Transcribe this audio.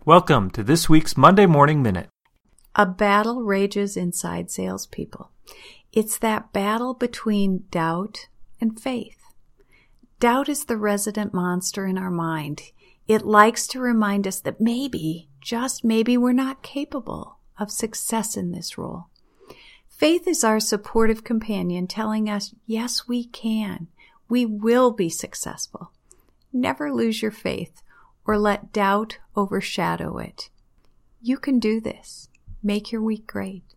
Welcome to this week's Monday Morning Minute. A battle rages inside salespeople. It's that battle between doubt and faith. Doubt is the resident monster in our mind. It likes to remind us that maybe, just maybe, we're not capable of success in this role. Faith is our supportive companion telling us, yes, we can. We will be successful. Never lose your faith or let doubt overshadow it. You can do this. Make your week great.